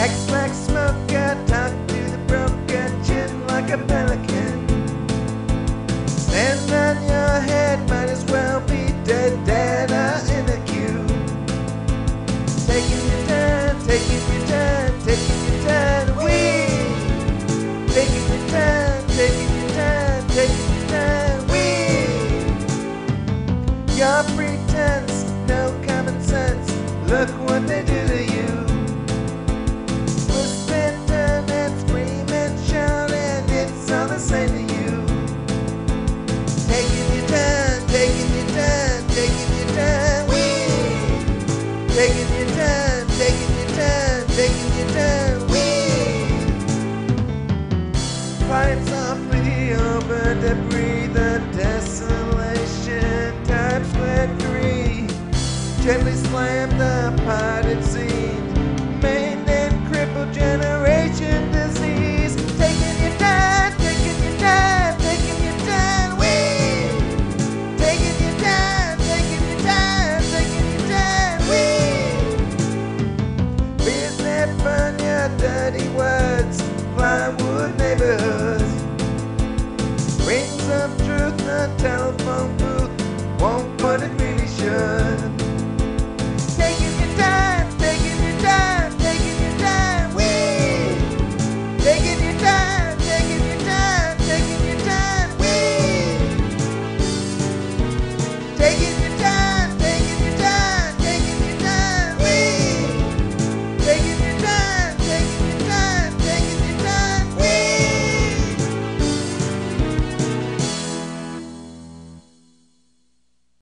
Acts like smoker, talk to the broker, chin like a pelican. Stand on your head, might as well be dead, data in the queue. Taking your turn, taking your turn, taking your turn, wee. Taking your turn, taking your turn, taking your turn, wee. Your pretense, no common sense, look what they do to you. Twist and turn and scream and shout and it's all the same to you. Taking your turn, taking your turn, taking your turn, wee. Taking your turn, taking your turn, taking